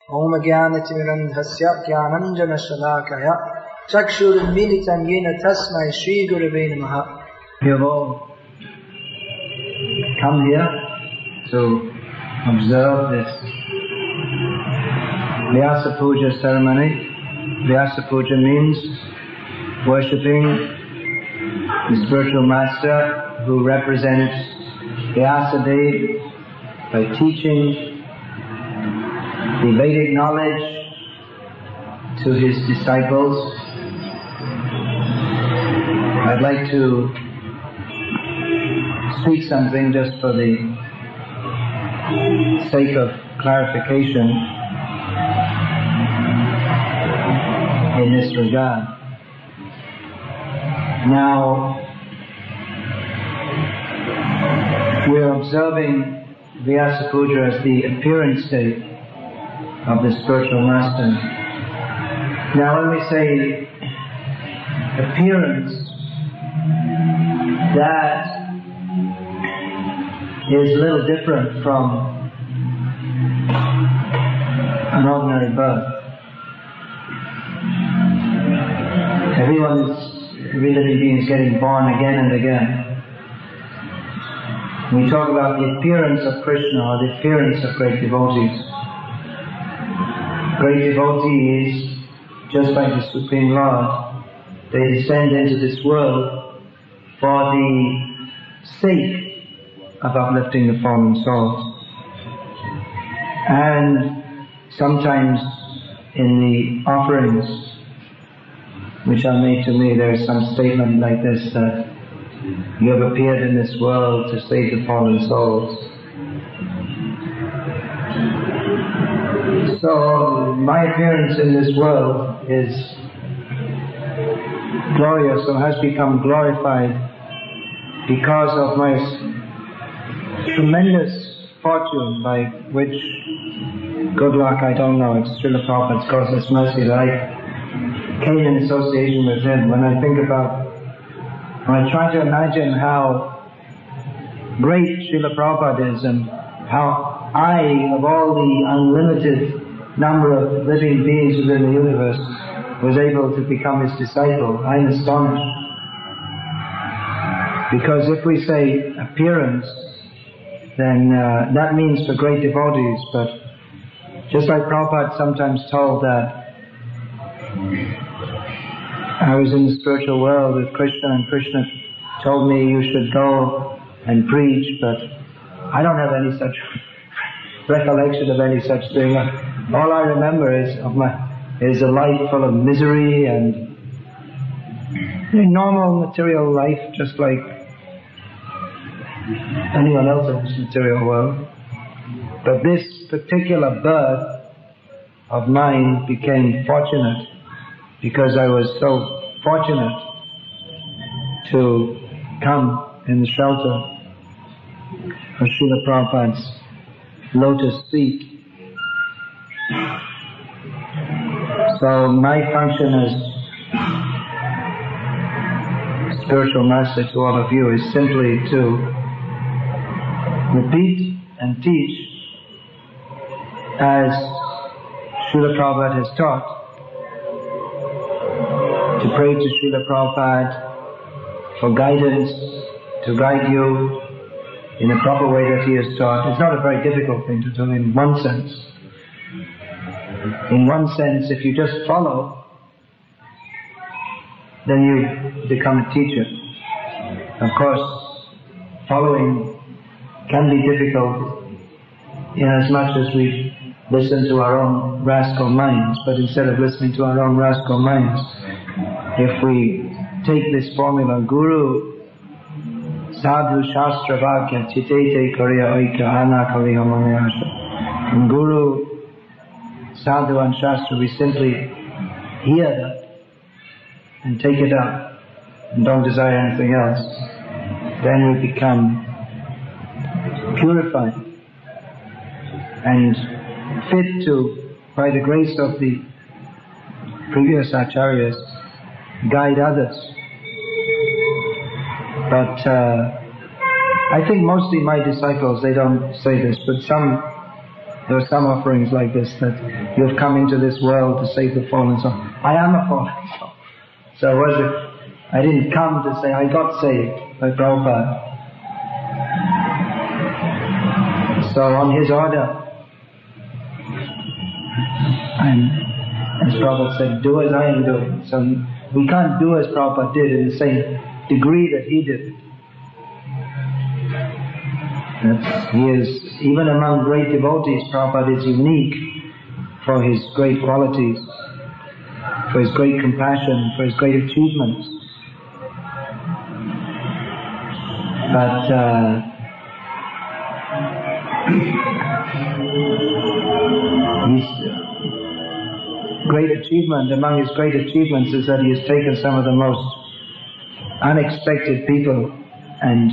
Om Jnanatimirandhasya Jnananjana Shalakaya Chakshurunmilitam Yena Tasmai Shri Gurave Namaha. We have all come here to observe this Vyasa Puja ceremony. Vyasa Puja means worshipping the spiritual master who represents Vyasadeva by teaching the Vedic knowledge to his disciples. I'd like to speak something just for the sake of clarification in this regard. Now, we're observing Vyasa Puja as the appearance day of the spiritual master. Now, when we say appearance, that is a little different from an ordinary birth. Every living being is getting born again and again. We talk about the appearance of Krishna or the appearance of great devotees. Great devotees, just like the Supreme Lord, they descend into this world for the sake of uplifting the fallen souls. And sometimes in the offerings which are made to me, there is some statement like this, that you have appeared in this world to save the fallen souls. So my appearance in this world is glorious, or has become glorified, because of my tremendous fortune, by which, good luck, I don't know, it's Srila Prabhupada's causeless mercy that I came in association with him. When I try to imagine how great Srila Prabhupada is and how I, of all the unlimited number of living beings within the universe, was able to become his disciple, I'm astonished. Because if we say appearance, then that means for great devotees, but just like Prabhupada sometimes told that I was in the spiritual world with Krishna, and Krishna told me you should go and preach, but I don't have any such recollection of any such thing. All I remember is a life full of misery and a normal material life, just like anyone else in this material world. But this particular birth of mine became fortunate because I was so fortunate to come in the shelter of Srila Prabhupada's lotus feet. So my function as spiritual master to all of you is simply to repeat and teach as Srila Prabhupada has taught, to pray to Srila Prabhupada for guidance, to guide you in a proper way that he has taught. It's not a very difficult thing to do in one sense. In one sense, if you just follow, then you become a teacher. Of course, following can be difficult in as much as we listen to our own rascal minds, but instead of listening to our own rascal minds, if we take this formula, Guru, Sadhu, Shastra, Vakya, Chitete, Kariya, Aikya, Ana, Kariya, Manayasha. In Guru, Sadhu and Shastra, we simply hear that and take it up and don't desire anything else. Then we become purified and fit to, by the grace of the previous acharyas, guide others. But I think mostly my disciples, they don't say this, but some there are some offerings like this, that you have come into this world to save the fallen soul. I am a fallen soul. So I didn't come to say I got saved by Prabhupada. So on his order, as Prabhupada said, do as I am doing. So we can't do as Prabhupada did in the same degree that he did. He is, even among great devotees, Prabhupada is unique for his great qualities, for his great compassion, for his great achievements. But his great achievement, among his great achievements, is that he has taken some of the most unexpected people and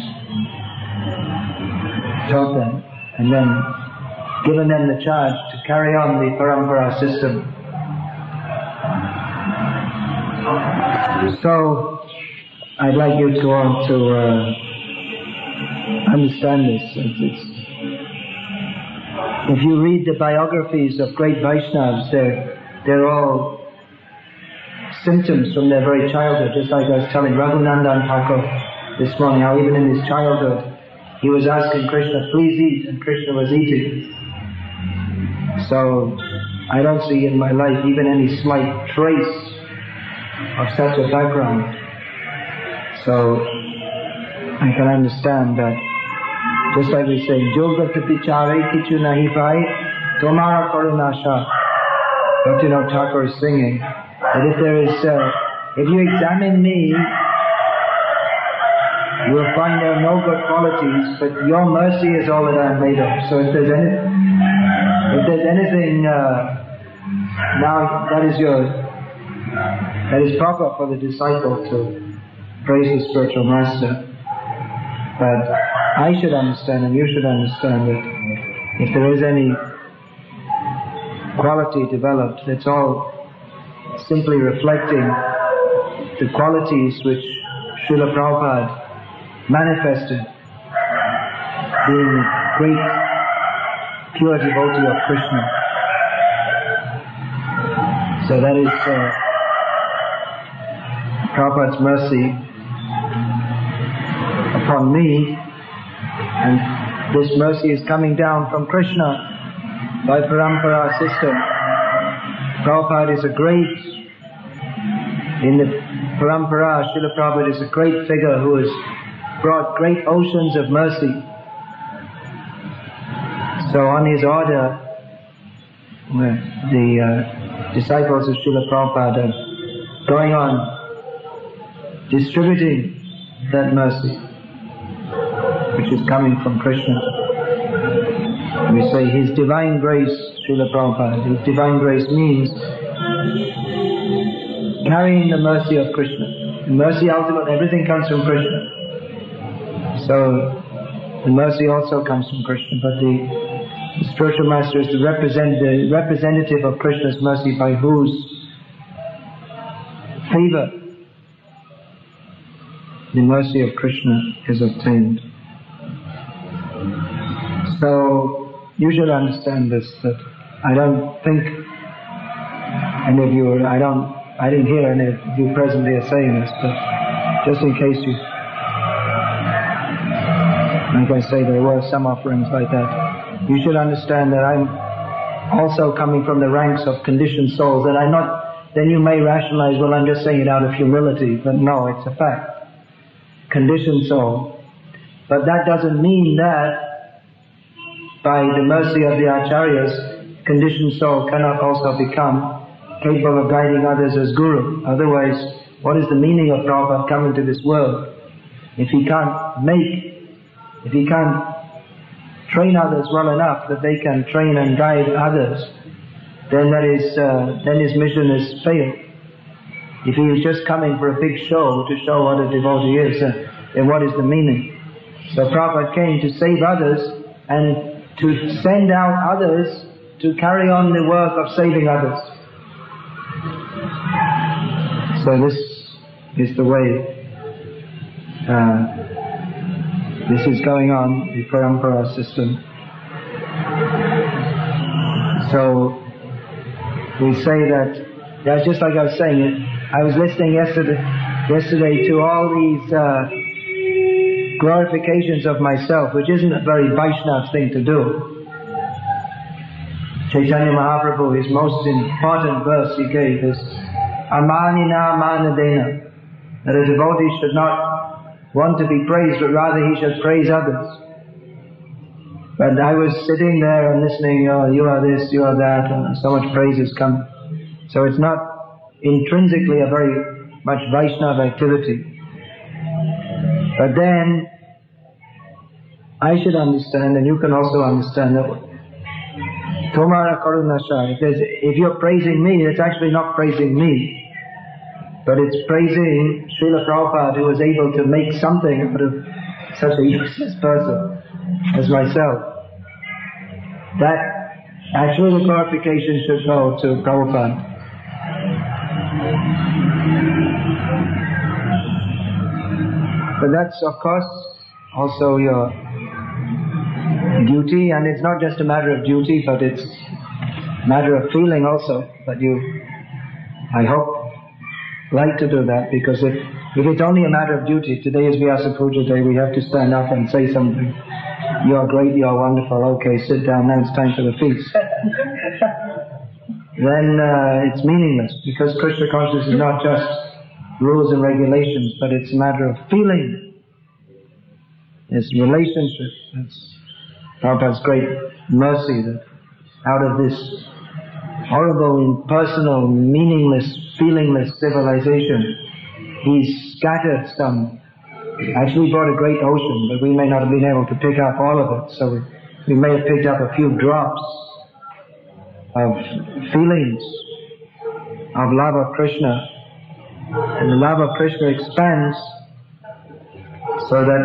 taught them, and then given them the charge to carry on the parampara system. So, I'd like you to all to understand this. If you read the biographies of great Vaishnavas, they're all symptoms from their very childhood. Just like I was telling Raghunandan Thakur this morning, how even in his childhood he was asking Krishna, please eat, and Krishna was eating. So I don't see in my life even any slight trace of such a background. So I can understand that, just like we say, Jogat Pichare Kichu Nahi Pai, Tomara Karunasha. Bhaktivinoda Thakur is singing that if you examine me, you will find there are no good qualities, but your mercy is all that I am made of. So if there's anything, now that is proper for the disciple to praise the spiritual master. But I should understand, and you should understand, that if there is any quality developed, it's all simply reflecting the qualities which Srila Prabhupada manifested, being a great pure devotee of Krishna. So that is Prabhupada's mercy upon me, and this mercy is coming down from Krishna by parampara system. Prabhupada is a great, in the parampara, Srila Prabhupada is a great figure who has brought great oceans of mercy. So on his order, the disciples of Srila Prabhupada are going on distributing that mercy which is coming from Krishna. We say His divine grace, Srila Prabhupada, His divine grace means carrying the mercy of Krishna. The mercy ultimately, everything comes from Krishna. So the mercy also comes from Krishna, but the spiritual master is the representative of Krishna's mercy, by whose favor the mercy of Krishna is obtained. So you should understand this, that I don't think any of you, I didn't hear any of you present here saying this, but just in case you, like I say, there were some offerings like that. You should understand that I'm also coming from the ranks of conditioned souls, that I'm not, then you may rationalize, well, I'm just saying it out of humility, but no, it's a fact. Conditioned soul. But that doesn't mean that by the mercy of the acharyas, conditioned soul cannot also become capable of guiding others as guru. Otherwise, what is the meaning of Prabhupada coming to this world? If he can't train others well enough that they can train and guide others, then then his mission has failed. If he was just coming for a big show to show what a devotee is, then what is the meaning? So Prabhupada came to save others and to send out others to carry on the work of saving others. So this is the way this is going on, the parampara system. So we say that, that's just like I was saying, I was listening yesterday to all these glorifications of myself, which isn't a very Vaishnava thing to do. Chaitanya Mahaprabhu, his most important verse he gave is Amanina Manadena, that a devotee should not want to be praised, but rather he should praise others. But I was sitting there and listening, oh, you are this, you are that, and so much praise is coming. So it's not intrinsically a very much Vaishnava activity. But then, I should understand, and you can also understand that Tomara Karunasha, if you're praising me, it's actually not praising me, but it's praising Srila Prabhupada, who was able to make something out of such a useless person as myself. That actually the glorification should go to Prabhupada. But that's, of course, also your duty, and it's not just a matter of duty, but it's a matter of feeling also. But you, I hope, like to do that, because if it's only a matter of duty, today is Vyasa Puja Day, we have to stand up and say something. You are great, you are wonderful, okay, sit down, now it's time for the feast. Then it's meaningless, because Krishna consciousness is not just rules and regulations, but it's a matter of feeling. It's relationship. It's Prabhupada's great mercy that out of this horrible, impersonal, meaningless, feelingless civilization, He scattered some, actually brought a great ocean, but we may not have been able to pick up all of it, so we may have picked up a few drops of feelings of love of Krishna. And the love of Krishna expands so that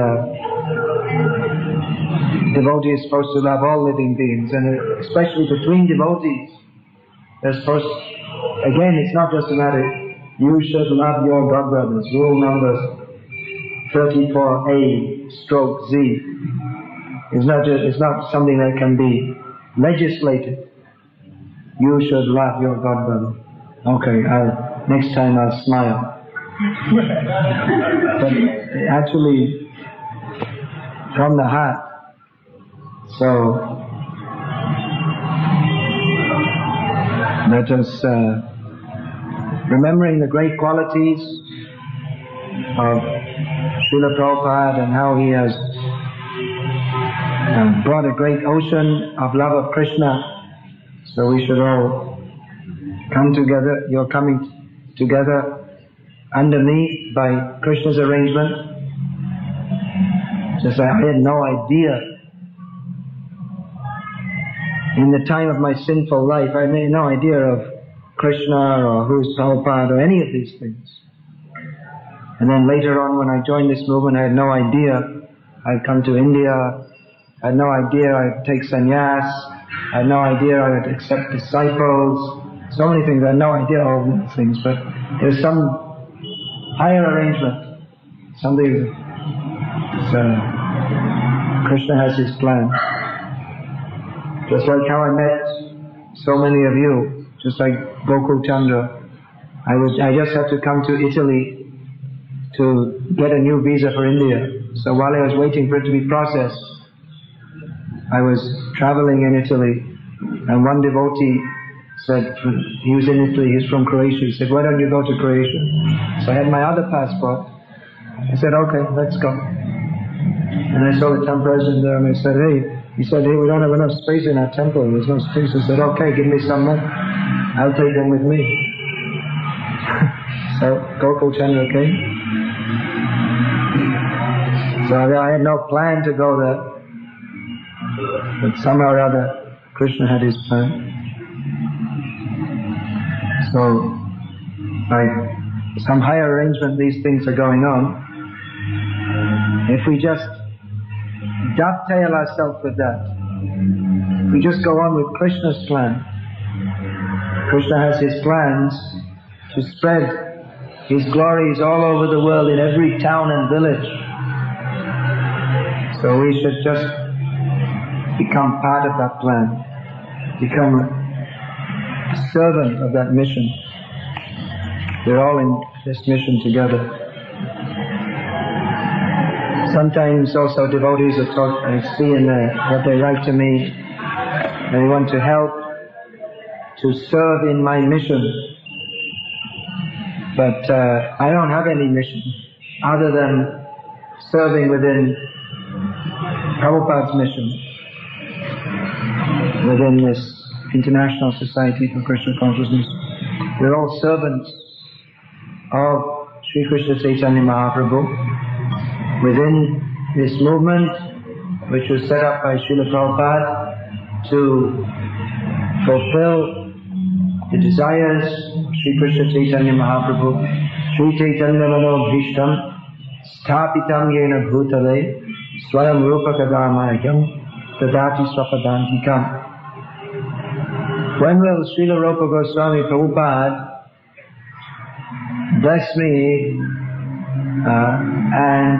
devotee is supposed to love all living beings, and especially between devotees, they're supposed, again, it's not just a matter, you should love your god brothers, rule number 34A/Z. It's not something that can be legislated. You should love your god brother. Okay, next time I'll smile. But actually, from the heart. So, let us, remembering the great qualities of Srila Prabhupada and how he has brought a great ocean of love of Krishna, so we should all come together. You're coming together under me by Krishna's arrangement. Just I had no idea. In the time of my sinful life, I had no idea of Krishna or who's Prabhupada or any of these things. And then later on when I joined this movement, I had no idea I'd come to India. I had no idea I'd take sannyas. I had no idea I'd accept disciples. So many things, I had no idea all these things, but there's some higher arrangement. Something, Krishna has his plan. Just like how I met so many of you, just like Gokul Chandra. I just had to come to Italy to get a new visa for India. So while I was waiting for it to be processed, I was traveling in Italy, and one devotee said, he was in Italy, he's from Croatia, he said, why don't you go to Croatia? So I had my other passport. I said, okay, let's go. And I saw the temple president there, and I said, he said, we don't have enough space in our temple, there's no space. I said, okay, give me some money, I'll take them with me. So Gokul Chandra came. So I had no plan to go there, but somehow or other Krishna had his plan. So, by some higher arrangement, these things are going on. If we just dovetail ourselves with that, we just go on with Krishna's plan. Krishna has his plans to spread his glories all over the world in every town and village. So we should just become part of that plan. become a servant of that mission. We're all in this mission together. Sometimes also devotees are taught, I see in what they write to me, they want to help to serve in my mission. But I don't have any mission other than serving within Prabhupada's mission, within this International Society for Krishna Consciousness. We're all servants of Sri Krishna Chaitanya Mahaprabhu within this movement which was set up by Srila Prabhupada to fulfill the desires of Sri Krishna Chaitanya Mahaprabhu. Sri Chaitanya Mano Bhishtam Sthapitam Yena Bhutale Swayam Rupa Kadamayam Tadati Swapadantikam. When will Srila Rupa Goswami Prabhupada bless me and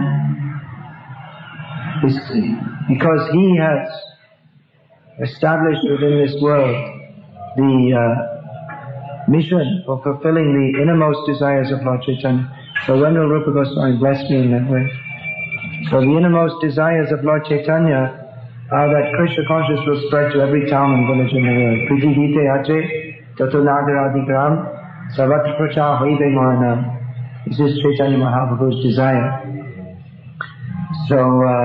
because he has established within this world the mission for fulfilling the innermost desires of Lord Chaitanya. So when will Rupa Goswami bless me in that way? So the innermost desires of Lord Chaitanya are that Krishna consciousness will spread to every town and village in the world. Priti Hite Ache Tato Nagaradigram Savat Pracha Hoive Mahanam. This is Chaitanya Mahaprabhu's desire. So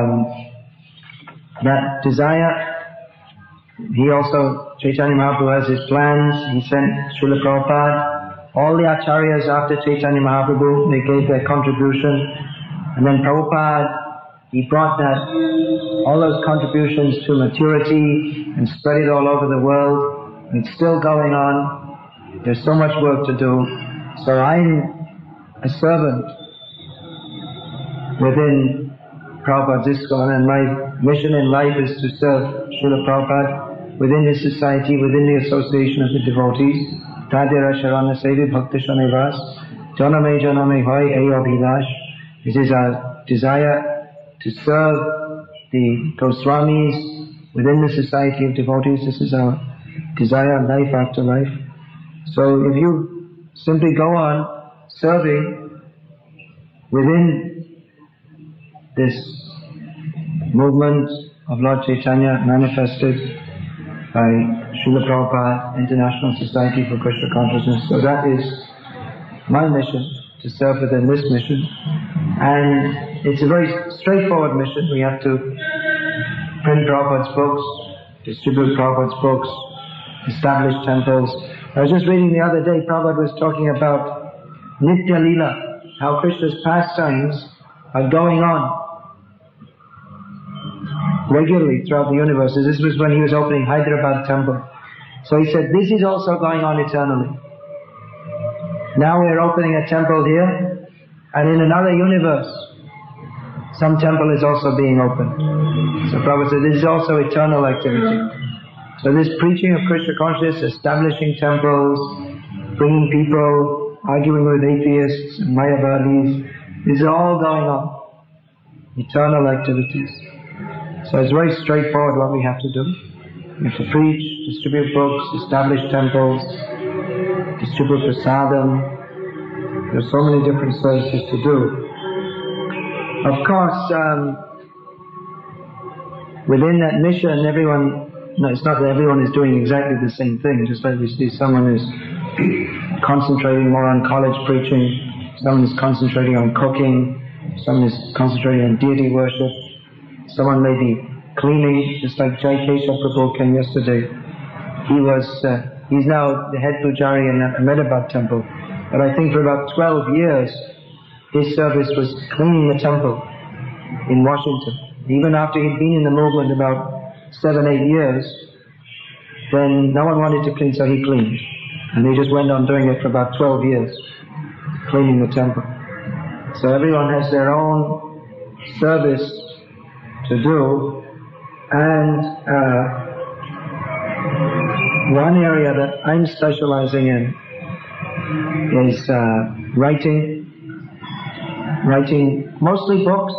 that desire, he also, Chaitanya Mahaprabhu has his plans. He sent Srila Prabhupada. All the acharyas after Chaitanya Mahaprabhu, they gave their contribution. And then Prabhupada, he brought all those contributions to maturity and spread it all over the world. And it's still going on. There's so much work to do. So I'm a servant within Prabhupada's ISKCON, and my mission in life is to serve Srila Prabhupada within his society, within the association of the devotees. Tadira Sharana Sevi Bhakti Shanivas Janame Janame Hoy Eyo Bhilash. This is our desire to serve the Goswamis within the society of devotees. This is our desire, life after life. So if you simply go on serving within this movement of Lord Chaitanya manifested by Srila Prabhupada, International Society for Krishna Consciousness. So that is my mission, to serve within this mission. And it's a very straightforward mission. We have to print Prabhupada's books, distribute Prabhupada's books, establish temples. I was just reading the other day, Prabhupada was talking about Nitya Lila, how Krishna's pastimes are going on regularly throughout the universe. This was when he was opening Hyderabad temple. So he said, this is also going on eternally. Now we're opening a temple here, and in another universe, some temple is also being opened. So Prabhupada said, this is also eternal activity. So this preaching of Krishna consciousness, establishing temples, bringing people, arguing with atheists and Mayavadis, this is all going on. Eternal activities. So it's very straightforward what we have to do. We have to preach, distribute books, establish temples, distribute prasadam. There are so many different services to do. Of course, within that mission, it's not that everyone is doing exactly the same thing. Just like we see someone is concentrating more on college preaching, someone is concentrating on cooking, someone is concentrating on deity worship, someone may be cleaning, just like Jai Keshav Prabhu came yesterday. He's now the head pujari in Ahmedabad temple. But I think for about 12 years, his service was cleaning the temple in Washington. Even after he'd been in the movement about 7-8 years, then no one wanted to clean, so he cleaned. And he just went on doing it for about 12 years, cleaning the temple. So everyone has their own service to do, and one area that I'm specializing in is writing mostly books,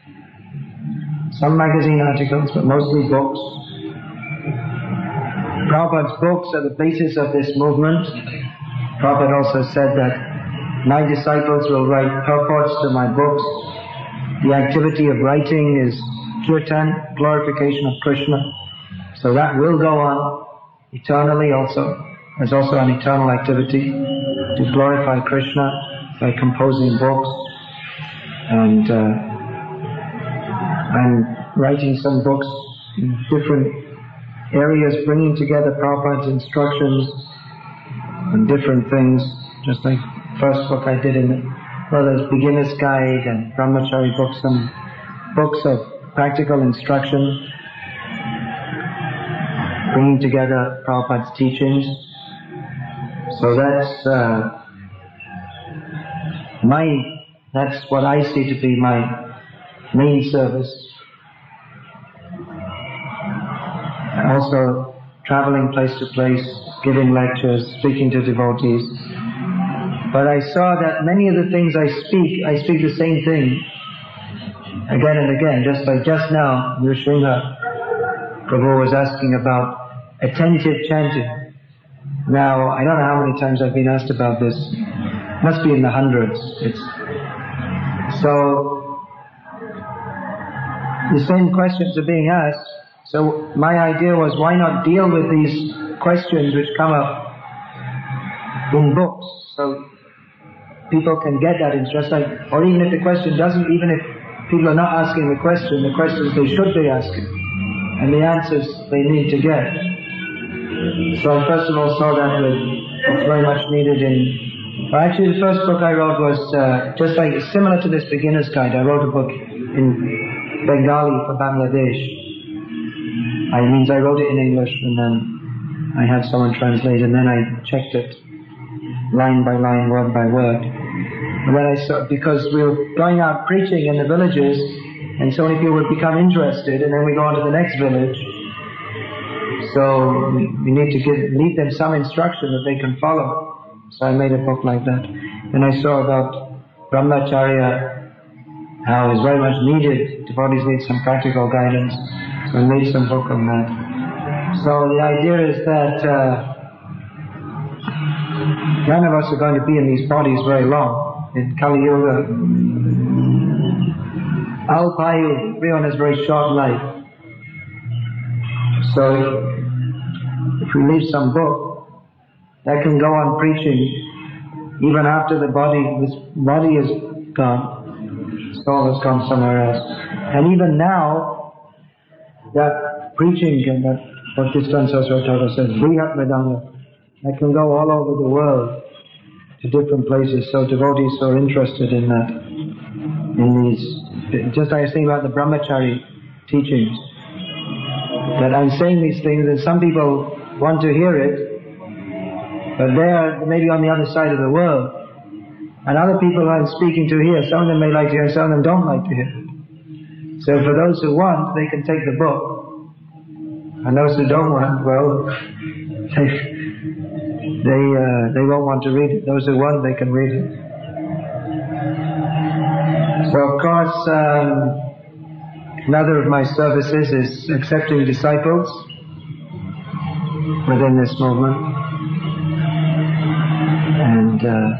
some magazine articles, but mostly books, Prabhupada's books are the basis of this movement. Prabhupada also said that my disciples will write purports to my books. The activity of writing is kirtan, glorification of Krishna. So that will go on eternally also. There's also an eternal activity to glorify Krishna by composing books. And I'm writing some books in different areas, bringing together Prabhupada's instructions and different things, just like the first book I did in there's Beginner's Guide and Brahmachari books, some books of practical instruction, bringing together Prabhupada's teachings. So that's what I see to be my main service. Also traveling place to place, giving lectures, speaking to devotees. But I saw that many of the things I speak the same thing again and again. Just like just now, Nrsimha Prabhu was asking about attentive chanting. Now, I don't know how many times I've been asked about this. Must be in the hundreds. So, the same questions are being asked. So my idea was, why not deal with these questions which come up in books, so people can get that instruction. Or even if the question doesn't, even if people are not asking the questions they should be asking, and the answers they need to get. So I first of all saw that was very much needed actually the first book I wrote was just like similar to this Beginner's Guide. I wrote a book in Bengali for Bangladesh. I wrote it in English and then I had someone translate and then I checked it line by line, word by word. And then I saw, because we were going out preaching in the villages and so many people would become interested and then we go on to the next village. So we need to leave them some instruction that they can follow. So I made a book like that. And I saw about Brahmacharya, how it's very much needed. Devotees need some practical guidance. So I made some book on that. So the idea is that none of us are going to be in these bodies very long. In Kali Yuga, Alpayu, everyone has very short life. So if we leave some book, that can go on preaching even after this body is gone, soul has gone somewhere else. And even now, that preaching and that what Bhaktivedanta Saraswati Thakur says, Brihat Vedanta, that can go all over the world to different places. So devotees are interested in that, in these, just like I was saying about the Brahmachari teachings, that I'm saying these things and some people want to hear it, but they're maybe on the other side of the world. And other people I'm speaking to here, some of them may like to hear, some of them don't like to hear. So for those who want, they can take the book. And those who don't want, well, they won't want to read it. Those who want, they can read it. So of course, another of my services is accepting disciples within this movement. And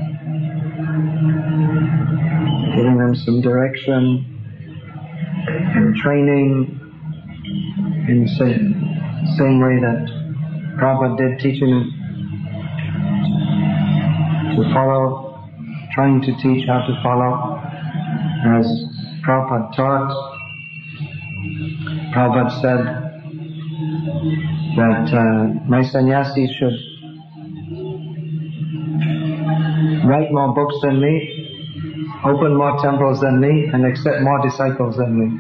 giving them some direction and training in the same way that Prabhupada did, teaching them to follow, trying to teach how to follow as Prabhupada taught. Prabhupada said that my sannyasis should write more books than me, open more temples than me, and accept more disciples than me.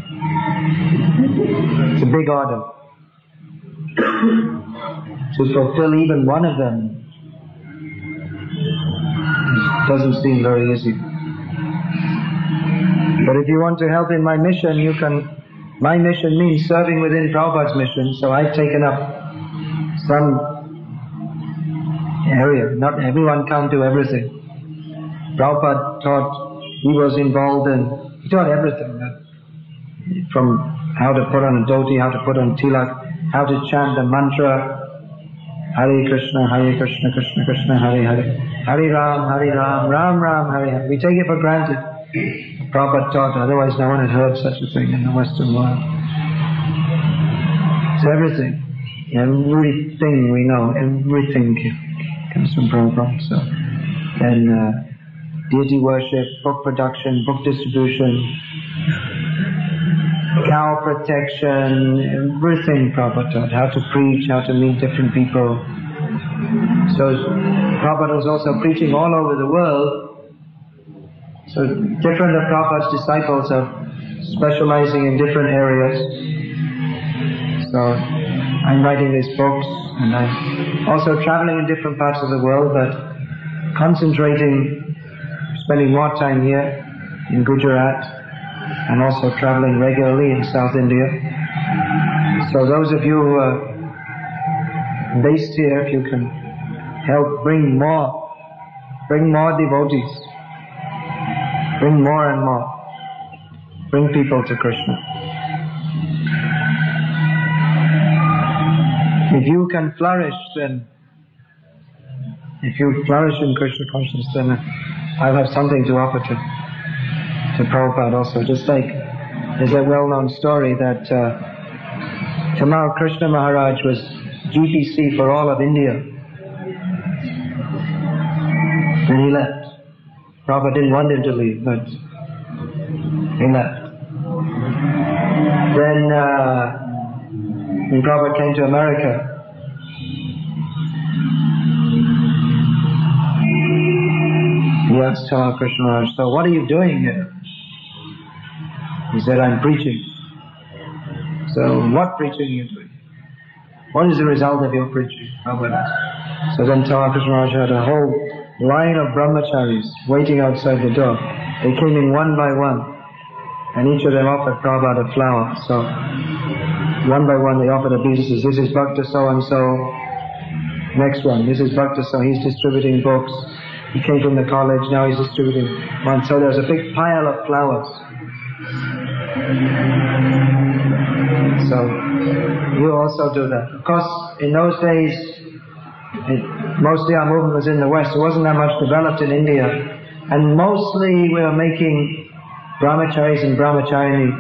It's a big order. To fulfill even one of them doesn't seem very easy. But if you want to help in my mission, you can. My mission means serving within Prabhupada's mission, so I've taken up some area. Not everyone can do everything. Prabhupada taught, he was involved in, he taught everything. From how to put on a dhoti, how to put on tilak, how to chant the mantra, Hare Krishna, Krishna Krishna, Hare Hare, Hare Ram, Ram Ram, Hare Hare. We take it for granted. Prabhupada taught, otherwise no one had heard such a thing in the Western world. It's everything. Everything we know, everything comes from Prabhupada. So, and deity worship, book production, book distribution, cow protection, everything Prabhupada taught. How to preach, how to meet different people. So Prabhupada was also preaching all over the world. So different of Prabhupada's disciples are specializing in different areas. So I'm writing these books, and I'm also traveling in different parts of the world, but concentrating, spending more time here in Gujarat, and also traveling regularly in South India. So those of you who are based here, if you can help bring more devotees, bring more and more, bring people to Krishna. If you can flourish, then if you flourish in Krishna consciousness, then I'll have something to offer to Prabhupada also. Just like there's a well-known story that Tamal Krishna Maharaj was GPC for all of India. And he left. Prabhupada didn't want him to leave, but he left. Then when Prabhupada came to America, he asked Tamal Krishna Maharaj, so what are you doing here? He said, I'm preaching. So what preaching are you doing? What is the result of your preaching? So then Tamal Krishna Maharaj had a whole line of brahmacharis waiting outside the door. They came in one by one, and each of them offered Prabhupada a flower. So one by one they offered a piece. This is Bhakta so-and-so. Next one, this is Bhakta so, he's distributing books. He came from the college, now he's distributing one. So there's a big pile of flowers. So you also do that. Of course, in those days, mostly our movement was in the West. It wasn't that much developed in India. And mostly we were making brahmacharis and brahmacharini.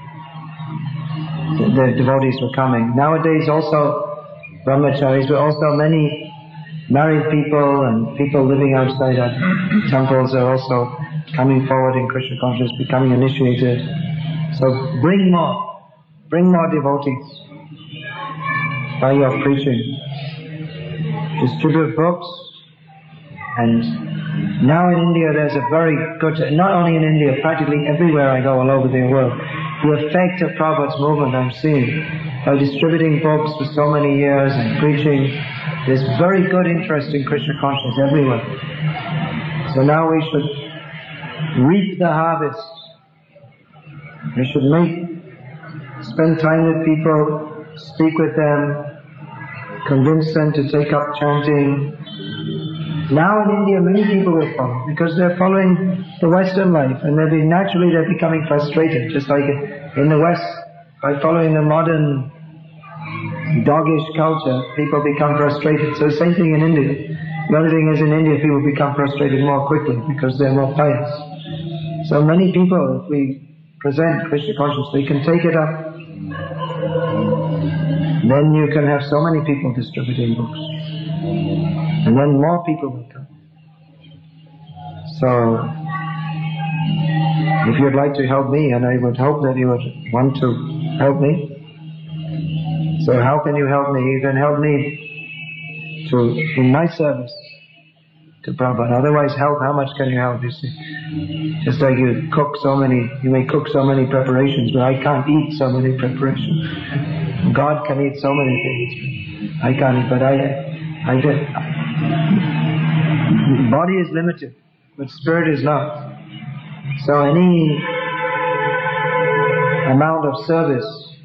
The devotees were coming. Nowadays also brahmacharis, but also many married people and people living outside our temples are also coming forward in Krishna consciousness, becoming initiated. So bring more devotees by your preaching. Distribute books. And now in India there's a very good, not only in India, practically everywhere I go all over the world, the effect of Prabhupada's movement I'm seeing. By distributing books for so many years and preaching, there's very good interest in Krishna consciousness everywhere. So now we should reap the harvest. We should spend time with people, speak with them, convince them to take up chanting. Now in India many people will follow because they're following the Western life, and naturally they're becoming frustrated, just like in the West. By following the modern doggish culture, people become frustrated. So the same thing in India. The only thing is in India people become frustrated more quickly because they're more pious. So many people, if we present Krishna consciousness, they can take it up. Then you can have so many people distributing books. And then more people will come. So, if you'd like to help me, and I would hope that you would want to help me. So how can you help me? You can help me in my service to Prabhupada. Otherwise how much can you help, you see? Just like you may cook so many preparations, but I can't eat so many preparations. God can eat so many things. I can't eat, but body is limited, but spirit is not. So any amount of service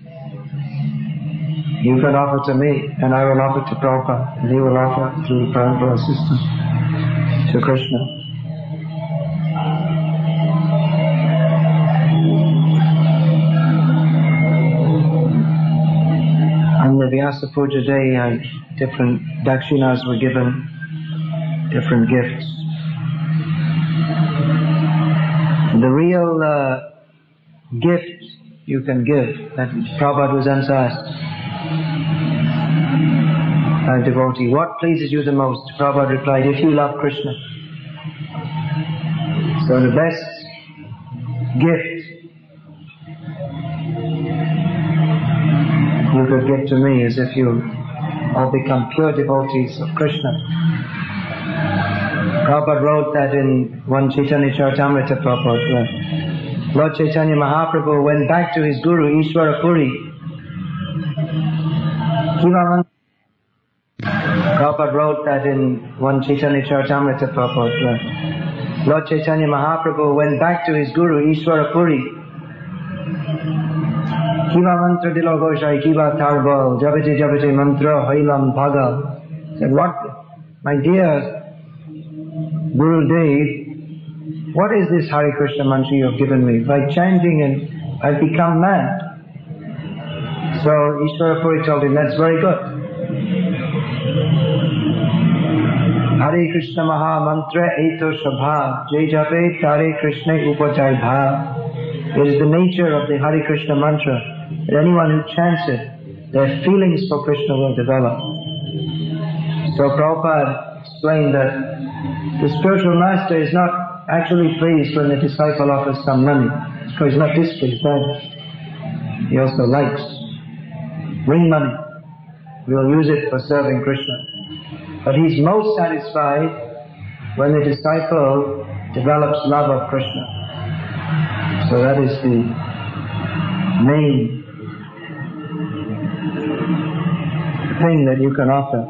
you can offer to me, and I will offer to Prabhupada, and he will offer through Prabhupada's system to Krishna. अन्य Vyasa Puja day, different dakshinas were given, different gifts. The real gift you can give, that Prabhupada was once asked by a devotee, what pleases you the most? Prabhupada replied, if you love Krishna. So the best gift you could give to me is if you all become pure devotees of Krishna. Prabhupada wrote that in one Chaitanya Charitamrita purport, where Lord Chaitanya Mahaprabhu went back to his guru Ishvara Puri. Prabhupada wrote that in one Chaitanya Charitamrita purport, where Lord Chaitanya Mahaprabhu went back to his guru Ishvara Puri. Kiva mantra dilo goshai, kiva tarbo, jabati jabati mantra hailam bhaga. Said, what, my dear Gurudev, what is this Hare Krishna mantra you have given me? By chanting and I've become mad. So Ishvara Puri told him, that's very good. Hare Krishna Maha Mantra Eto Shabha Jai Jape Tare Krishna Upajai Bha. It is the nature of the Hare Krishna mantra that anyone who chants it, their feelings for Krishna will develop. So Prabhupada explained that the spiritual master is not actually pleased when the disciple offers some money. So he's not displeased, but he also likes. Bring money. We will use it for serving Krishna. But he's most satisfied when the disciple develops love of Krishna. So that is the main thing that you can offer.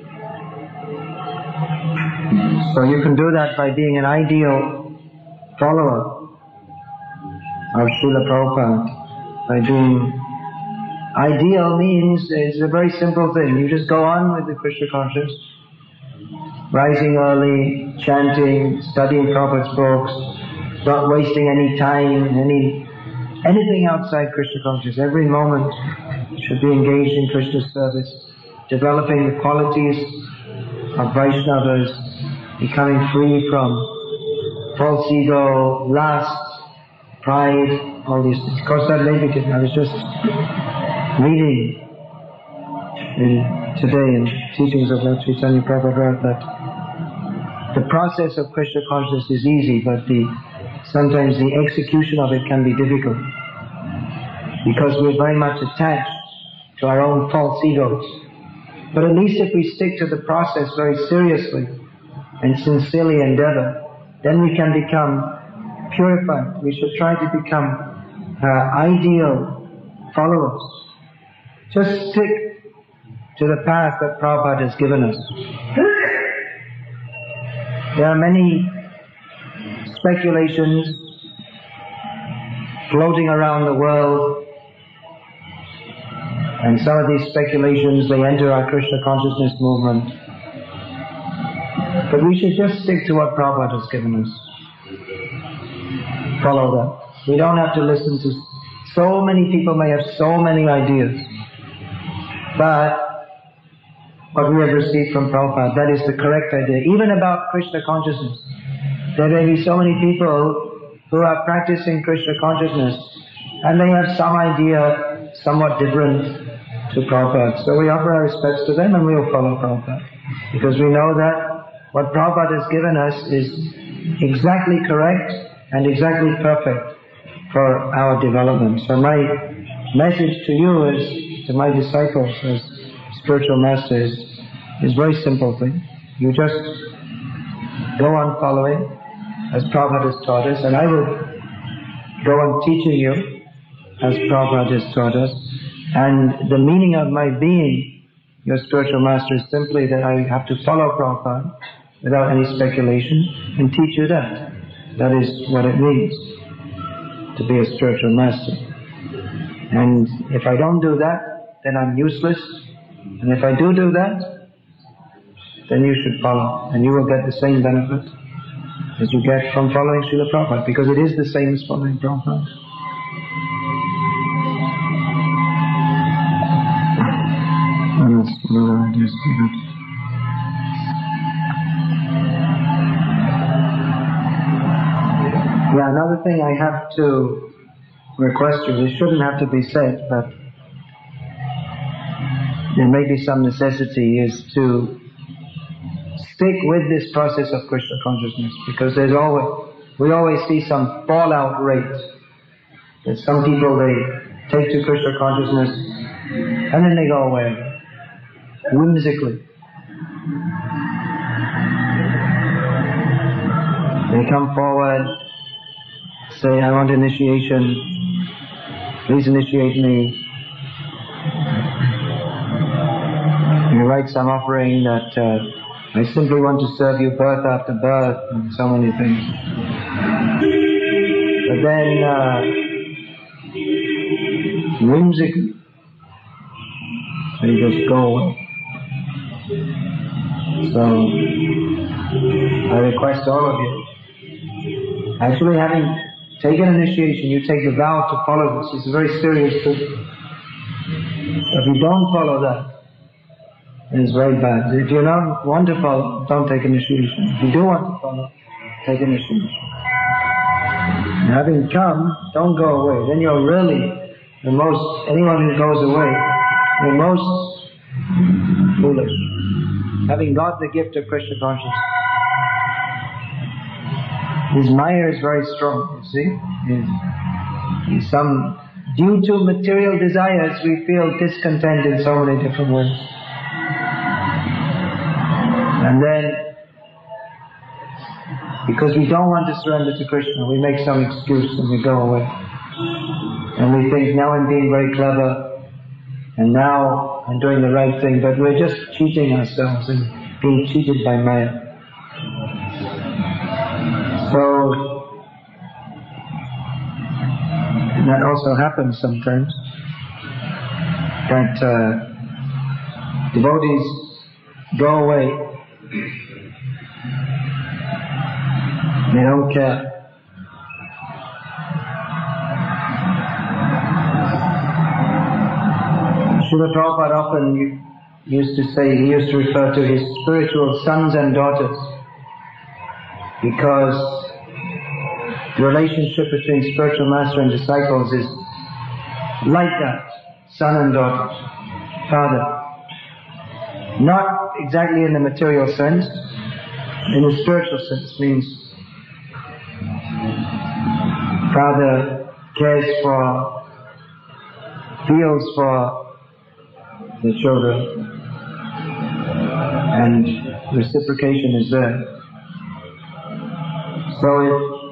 So you can do that by being an ideal follower of Srila Prabhupada. By being ideal means it's a very simple thing. You just go on with the Krishna consciousness, rising early, chanting, studying Prabhupada's books, not wasting any time, anything outside Krishna consciousness. Every moment should be engaged in Krishna's service, developing the qualities of Vaishnavas, becoming free from false ego, lust, pride, all these things. Of course that may be different. I was just reading today in teachings of Lord Chaitanya Prabhupada that the process of Krishna consciousness is easy, but sometimes the execution of it can be difficult because we're very much attached to our own false egos. But at least if we stick to the process very seriously and sincerely endeavor, then we can become purified. We should try to become ideal followers. Just stick to the path that Prabhupada has given us. There are many speculations floating around the world, and some of these speculations, they enter our Krishna consciousness movement. But we should just stick to what Prabhupada has given us. Follow that. We don't have to listen to so many people may have so many ideas. But what we have received from Prabhupada, that is the correct idea. Even about Krishna consciousness. There may be so many people who are practicing Krishna consciousness and they have some idea somewhat different to Prabhupada. So we offer our respects to them and we will follow Prabhupada. Because we know that what Prabhupada has given us is exactly correct and exactly perfect for our development. So my message to you to my disciples as spiritual masters is very simple thing. You just go on following as Prabhupada has taught us, and I will go on teaching you as Prabhupada has taught us. And the meaning of my being your spiritual master is simply that I have to follow Prabhupada without any speculation and teach you that. That is what it means to be a spiritual master. And if I don't do that, then I'm useless. And if I do that, then you should follow. And you will get the same benefit as you get from following Srila Prabhupada, because it is the same as following Prabhupada. Yes, yes, good. Yeah, another thing I have to request you, this shouldn't have to be said, but there may be some necessity, is to stick with this process of Krishna consciousness, because we always see some fallout rate. That some people, they take to Krishna consciousness and then they go away, whimsically. They come forward, say, I want initiation, please initiate me. You write some offering that I simply want to serve you birth after birth, and so many things. But then whimsically, they just go away. So I request all of you, actually having taken initiation, you take the vow to follow this. It's a very serious thing. If you don't follow that, it's very bad. If you don't want to follow, don't take initiation. If you do want to follow, take initiation. And having come, don't go away. Then you're really anyone who goes away, the most foolish. Having got the gift of Krishna consciousness, his maya is very strong, you see. Due to material desires, we feel discontent in so many different ways. And then, because we don't want to surrender to Krishna, we make some excuse and we go away. And we think, now I'm being very clever, and now I'm doing the right thing, but we're just cheating ourselves and being cheated by Maya. So, that also happens sometimes, that devotees go away, they don't care. Srila Prabhupada often used to refer to his spiritual sons and daughters, because the relationship between spiritual master and disciples is like that, son and daughter, father. Not exactly in the material sense, in the spiritual sense, means father feels for the children, and reciprocation is there. So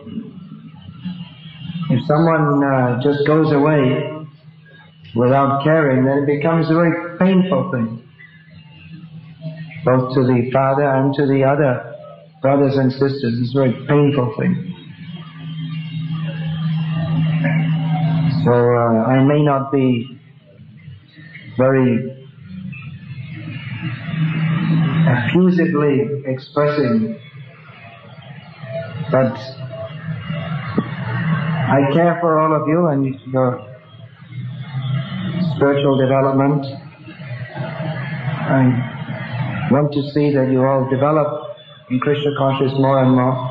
if someone just goes away without caring, then it becomes a very painful thing, both to the father and to the other brothers and sisters. It's a very painful thing. So I may not be very effusively expressing, but I care for all of you and your spiritual development. I want to see that you all develop in Krishna consciousness more and more.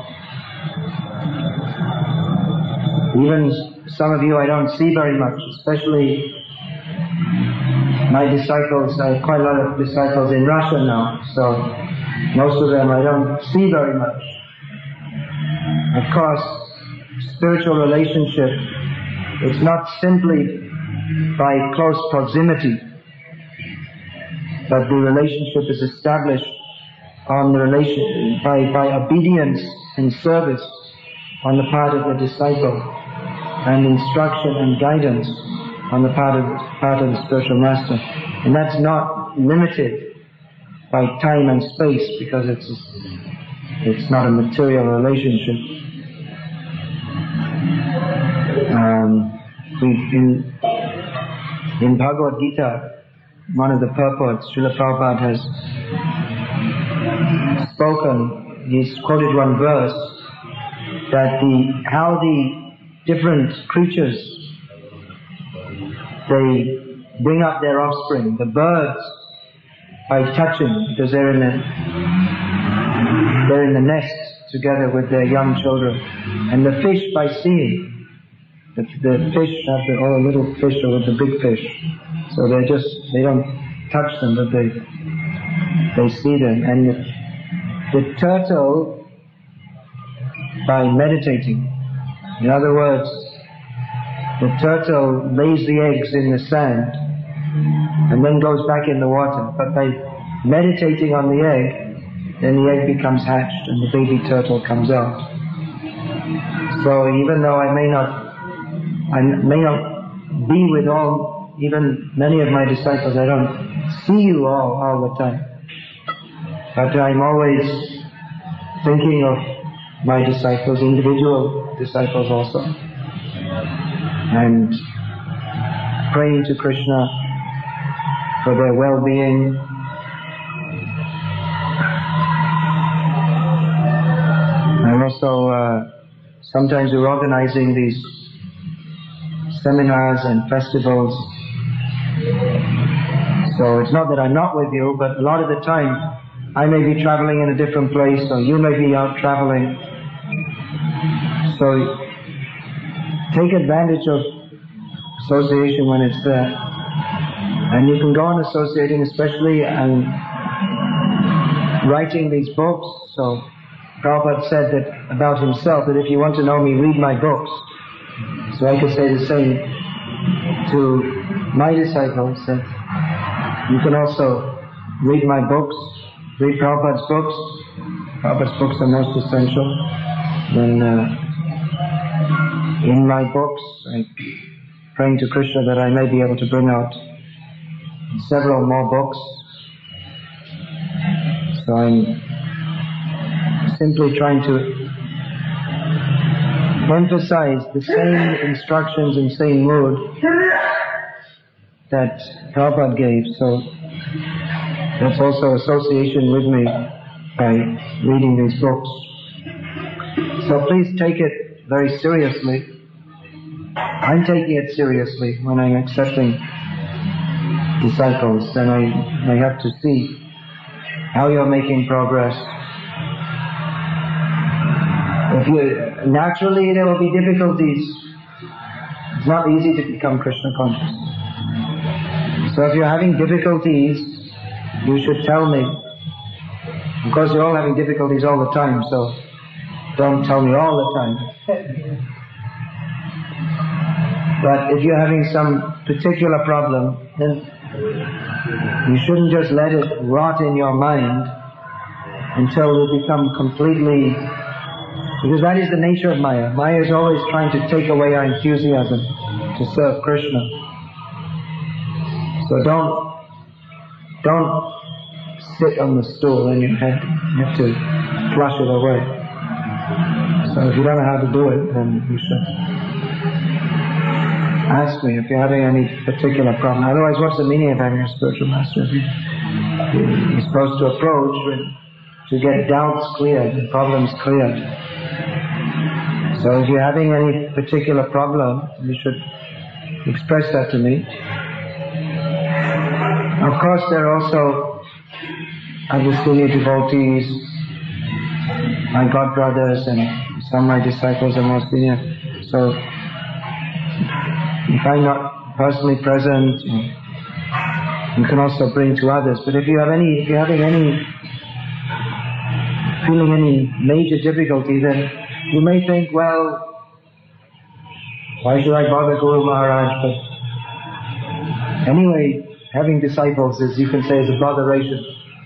Even some of you I don't see very much, especially my disciples. I have quite a lot of disciples in Russia now, so most of them I don't see very much. Of course, spiritual relationship, it's not simply by close proximity, but the relationship is established on the by obedience and service on the part of the disciple, and instruction and guidance on the part of the spiritual master. And that's not limited by time and space, because it's not a material relationship. In Bhagavad Gita, one of the purports, Srila Prabhupada has spoken, he's quoted one verse, that how the different creatures, they bring up their offspring. The birds by touching, because they're in the nest together with their young children. And the fish by seeing. The fish have all the little fish or the big fish. So they don't touch them, but they see them. And the turtle, by meditating. In other words, the turtle lays the eggs in the sand and then goes back in the water. But by meditating on the egg, then the egg becomes hatched and the baby turtle comes out. So even though I may not be with even many of my disciples, I don't see you all the time. But I'm always thinking of my disciples, individual disciples also, and praying to Krishna for their well-being. And also, sometimes we're organizing these seminars and festivals. So it's not that I'm not with you, but a lot of the time I may be traveling in a different place, or you may be out traveling. So take advantage of association when it's there. And you can go on associating, especially writing these books. So Prabhupada said that about himself, that if you want to know me, read my books. So I could say the same to my disciples, that you can also read my books, read Prabhupada's books. Prabhupada's books are most essential. Then in my books, I'm praying to Krishna that I may be able to bring out several more books. So I'm simply trying to emphasize the same instructions and same mood that Prabhupada gave. So that's also association with me by reading these books. So please take it very seriously. I'm taking it seriously when I'm accepting disciples. Then I have to see how you're making progress. Naturally there will be difficulties. It's not easy to become Krishna conscious. So if you're having difficulties, you should tell me. Of course you're all having difficulties all the time, so don't tell me all the time. But if you're having some particular problem, then you shouldn't just let it rot in your mind until you become completely... Because that is the nature of Maya. Maya is always trying to take away our enthusiasm to serve Krishna. So don't sit on the stool in your head. You have to flush it away. So if you don't know how to do it, then you should ask me if you're having any particular problem. Otherwise, what's the meaning of having a spiritual master? You're supposed to approach to get doubts cleared and problems cleared. So if you're having any particular problem, you should express that to me. Of course, there are also other senior devotees, my godbrothers, and some of my disciples are more senior. So if I'm not personally present, you can also bring to others. But if you're feeling any major difficulty, then you may think, well, why should I bother Guru Maharaj? But anyway, having disciples is, you can say, is a botheration.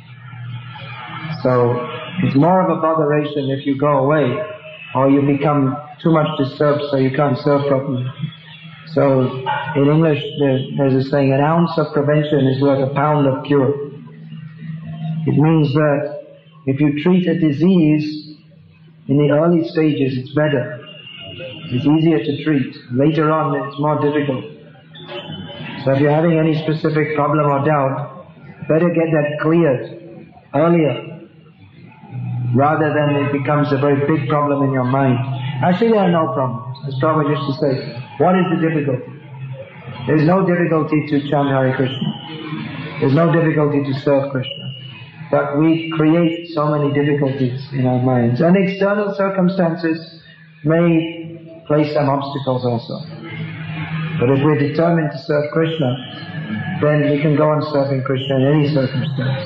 So it's more of a botheration if you go away, or you become too much disturbed so you can't serve properly. So in English there's a saying, an ounce of prevention is worth a pound of cure. It means that if you treat a disease in the early stages, it's better. It's easier to treat. Later on, it's more difficult. So if you're having any specific problem or doubt, better get that cleared earlier, rather than it becomes a very big problem in your mind. Actually, there are no problems. As Prabhupada used to say, what is the difficulty? There is no difficulty to chant Hare Krishna. There's no difficulty to serve Krishna. But we create so many difficulties in our minds. And external circumstances may place some obstacles also. But if we're determined to serve Krishna, then we can go on serving Krishna in any circumstance.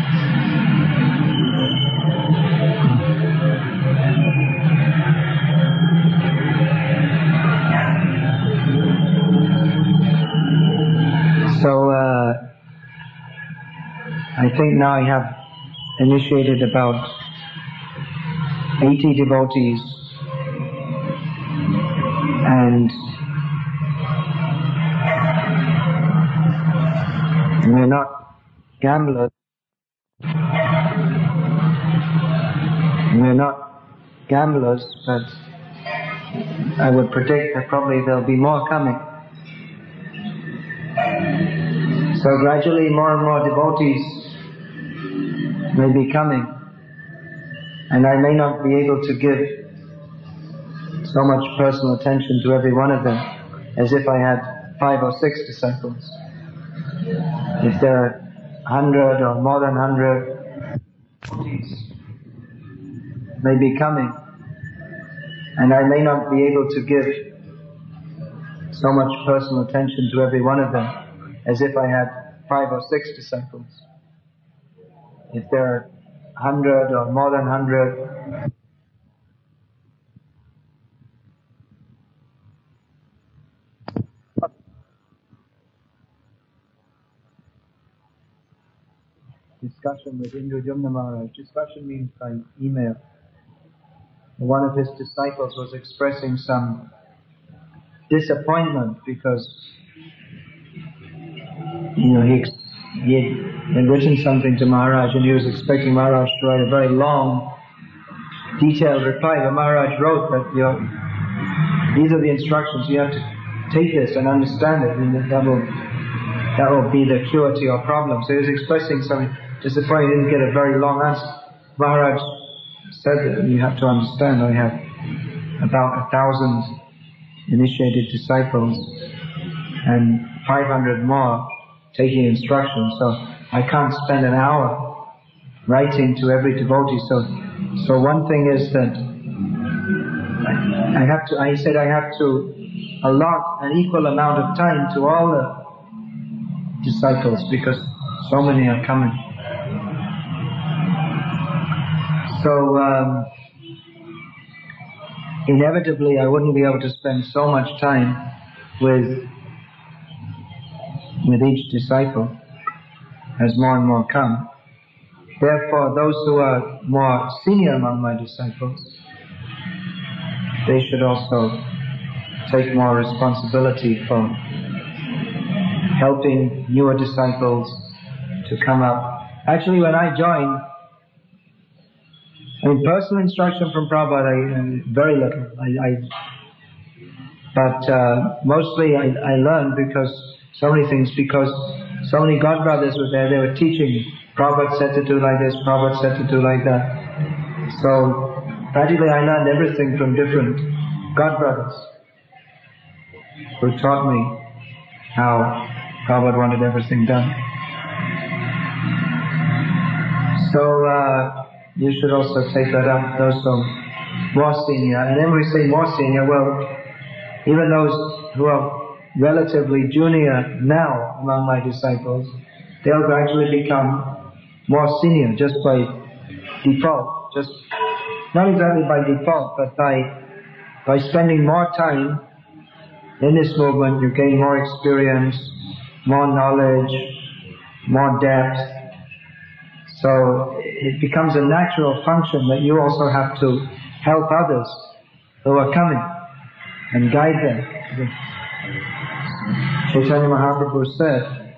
So, I think now I have initiated about 80 devotees, and we're not gamblers. We're not gamblers, but I would predict that probably there'll be more coming. So gradually more and more devotees may be coming, and I may not be able to give so much personal attention to every one of them as if I had 5 or 6 disciples. If there are 100 or more than 100 devotees may be coming, and I may not be able to give so much personal attention to every one of them as if I had 5 or 6 disciples. If there are 100 or more than 100 discussion with Indradyumna Maharaj. Discussion means by email. One of his disciples was expressing some disappointment because he had written something to Maharaj and he was expecting Maharaj to write a very long, detailed reply. But Maharaj wrote that these are the instructions, you have to take this and understand it, and that will be the cure to your problem. So he was expressing some disappointment. He didn't get a very long answer. Maharaj said that you have to understand, I have about 1,000 initiated disciples and 500 more taking instructions, so I can't spend an hour writing to every devotee. So one thing is that he said I have to allot an equal amount of time to all the disciples because so many are coming. So inevitably I wouldn't be able to spend so much time with each disciple as more and more come. Therefore, those who are more senior among my disciples, they should also take more responsibility for helping newer disciples to come up. Actually, when I joined, personal instruction from Prabhupada, very little. But mostly I learned because so many things, because so many God brothers were there, they were teaching me. Prabhupada said to do like this, Prabhupada said to do like that. So practically I learned everything from different God brothers who taught me how Prabhupada wanted everything done. So you should also take that up, those who are more senior. And then we say more senior, well, even those who are relatively junior now among my disciples, they'll gradually become more senior just by default. Just not exactly by default, but by spending more time in this movement, you gain more experience, more knowledge, more depth. So it becomes a natural function that you also have to help others who are coming and guide them. Chaitanya Mahaprabhu said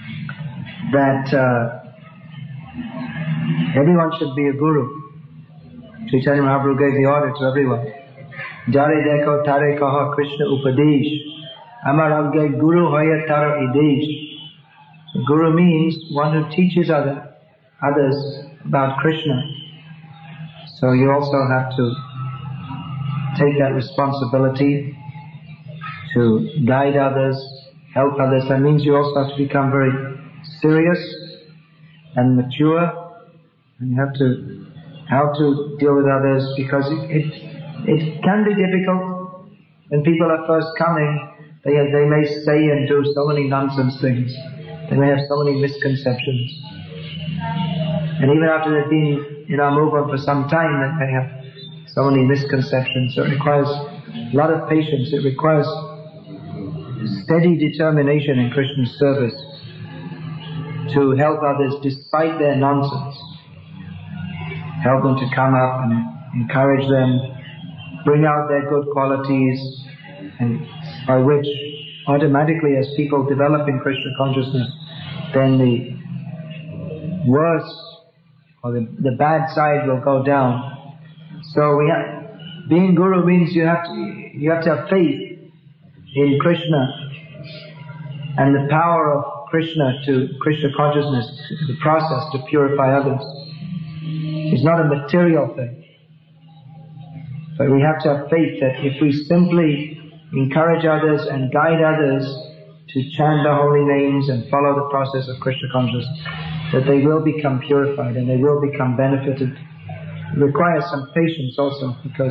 that everyone should be a guru. Chaitanya Mahaprabhu gave the order to everyone. Jare dekho tare kaha Krishna upadesh, amar agge guru hoya tara idesh. Guru means one who teaches others about Krishna. So you also have to take that responsibility to guide others, help others. That means you also have to become very serious and mature, and you have to how to deal with others, because it can be difficult when people are first coming. They may say and do so many nonsense things. They may have so many misconceptions. And even after they've been in our movement for some time, they may have so many misconceptions. So it requires a lot of patience. It requires steady determination in Krishna service to help others despite their nonsense. Help them to come up and encourage them, bring out their good qualities, and by which automatically, as people develop in Krishna consciousness, then the worst or the bad side will go down. So being guru means you have to have faith in Krishna and the power of Krishna consciousness, the process to purify others. It's not a material thing. But we have to have faith that if we simply encourage others and guide others to chant the holy names and follow the process of Krishna consciousness, that they will become purified and they will become benefited. It requires some patience also, because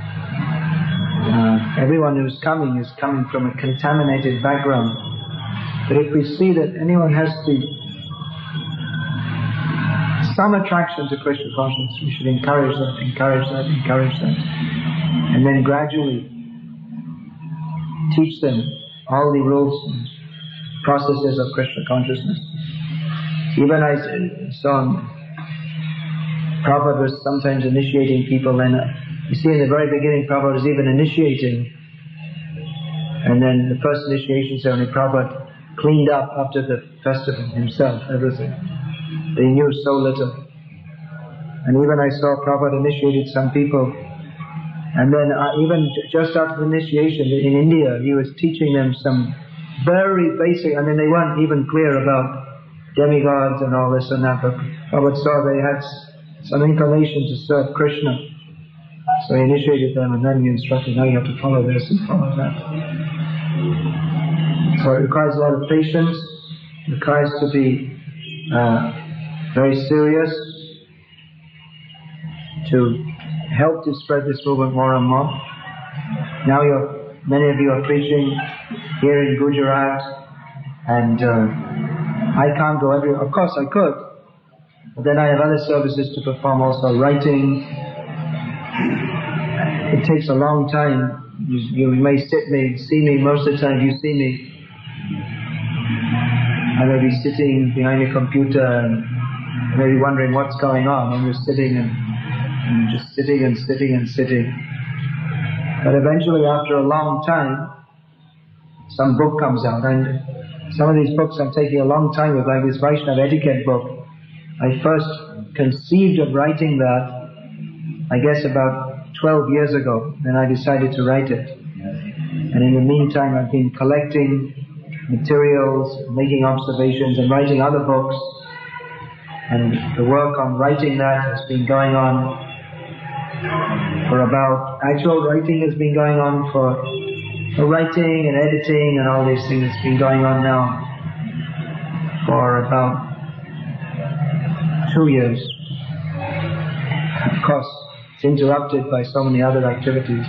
everyone who's coming is coming from a contaminated background. But if we see that anyone has some attraction to Krishna consciousness, we should encourage that, and then gradually teach them all the rules and processes of Krishna consciousness. Even I saw Prabhupada was sometimes initiating people, and you see in the very beginning Prabhupada was even initiating, and then the first initiation ceremony Prabhupada cleaned up after the festival himself, everything. They knew so little. And even I saw Prabhupada initiated some people, and then even just after the initiation in India, he was teaching them some very basic, I mean they weren't even clear about demigods and all this and that, but Prabhupada saw they had some inclination to serve Krishna. So he initiated them, and then he instructed, now you have to follow this and follow that. So it requires a lot of patience, it requires to be very serious, to help to spread this movement more and more. Now many of you are preaching here in Gujarat, and I can't go everywhere. Of course I could, but then I have other services to perform also, writing. It takes a long time. You may see me, most of the time you see me, I may be sitting behind a computer and maybe wondering what's going on. I'm just sitting and just sitting and sitting and sitting. But eventually, after a long time, some book comes out, and some of these books I'm taking a long time with, like this Vaishnava etiquette book. I first conceived of writing that, I guess about 12 years ago, then I decided to write it. And in the meantime, I've been collecting materials, making observations, and writing other books. And the work on writing that has been going on actual writing has been going on for writing and editing and all these things. It's been going on now for about 2 years. Of course, it's interrupted by so many other activities.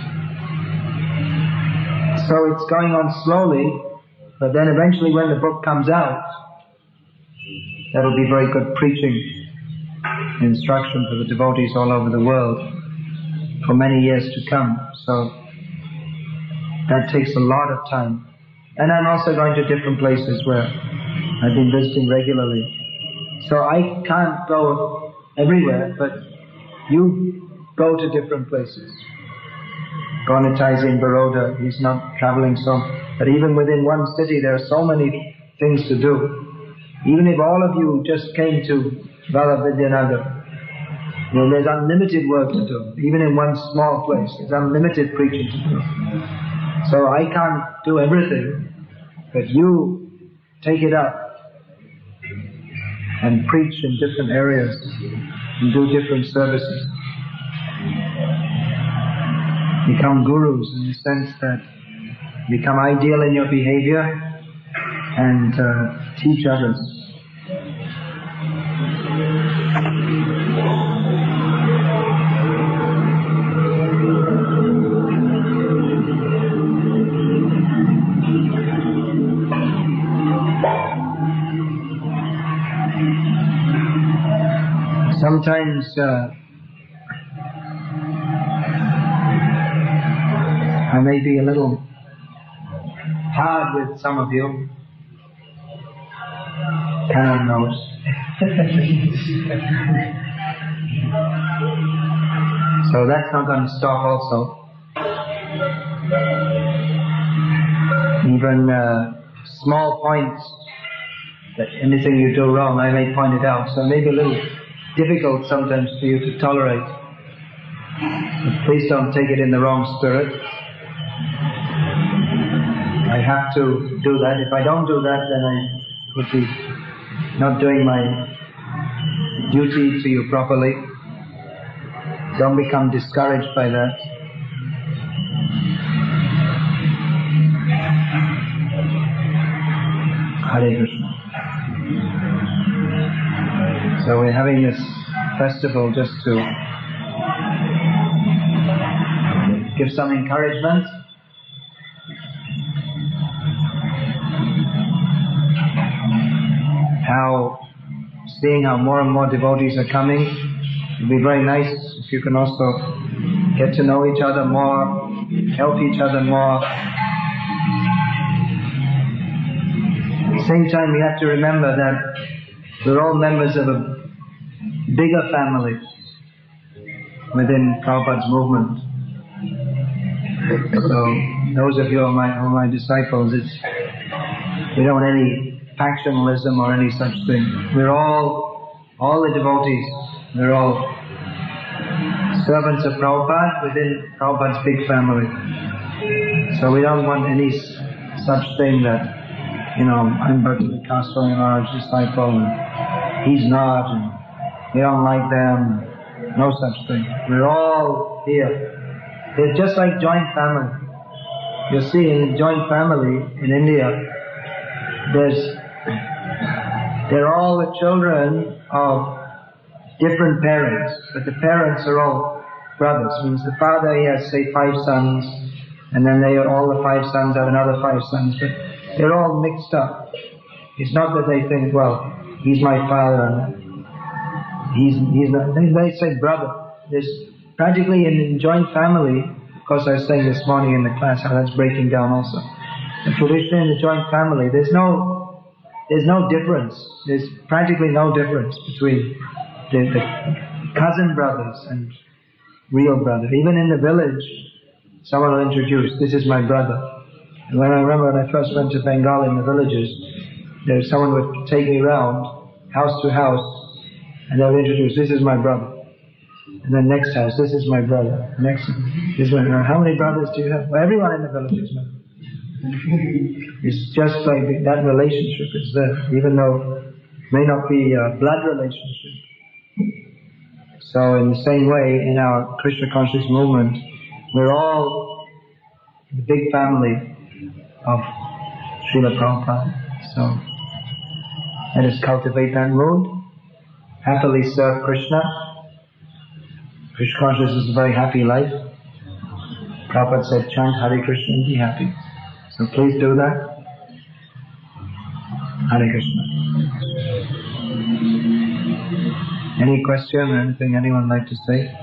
So it's going on slowly, but then eventually when the book comes out, that'll be very good preaching, instruction for the devotees all over the world for many years to come. So that takes a lot of time. And I'm also going to different places where I've been visiting regularly. So I can't go everywhere, but you go to different places. Gaunata is in Baroda, he's not traveling so, but even within one city there are so many things to do. Even if all of you just came to Vallabhidhyanagar, there's unlimited work to do. Even in one small place, there's unlimited preaching to do. So I can't do everything, but you take it up and preach in different areas and do different services. Become gurus in the sense that become ideal in your behavior and teach others. sometimes I may be a little hard with some of you. Canon knows. So that's not going to stop also. Even small points, that anything you do wrong, I may point it out. So it may be a little difficult sometimes for you to tolerate. But please don't take it in the wrong spirit. I have to do that. If I don't do that, then I would be not doing my duty to you properly. Don't become discouraged by that. Hare Krishna. So we're having this festival just to give some encouragement. Seeing how more and more devotees are coming, it would be very nice if you can also get to know each other more, help each other more. At the same time, we have to remember that we're all members of a bigger family within Prabhupada's movement. So, those of you who are my disciples, we don't want any factionalism or any such thing. We're all the devotees, we're all servants of Prabhupada within Prabhupada's big family. So we don't want any such thing that, I'm Bhakti Castro and our disciple and he's not, and we don't like them. No such thing. We're all here. It's just like joint family. You see, in joint family in India, they're all the children of different parents, but the parents are all brothers. It means the father, he has, say, 5 sons, and then all the 5 sons have another 5 sons, but they're all mixed up. It's not that they think, well, he's my father, and he's not. They say brother. There's practically in joint family, of course I was saying this morning in the class how that's breaking down also. The tradition in the joint family, there's no difference. There's practically no difference between the cousin brothers and real brother. Even in the village, someone will introduce, this is my brother. And I remember when I first went to Bengal in the villages, someone would take me around, house to house, and they would introduce, this is my brother. And then next house, this is my brother. Next, this is my brother. How many brothers do you have? Well, everyone in the village is my brother. It's just like that relationship is there, even though it may not be a blood relationship. So in the same way, in our Krishna conscious movement, we're all the big family of Srila Prabhupada. So let us cultivate that mood, happily serve Krishna. Krishna consciousness is a very happy life. Prabhupada said, chant Hare Krishna and be happy. So please do that. Hare Krishna. Any question or anything anyone would like to say?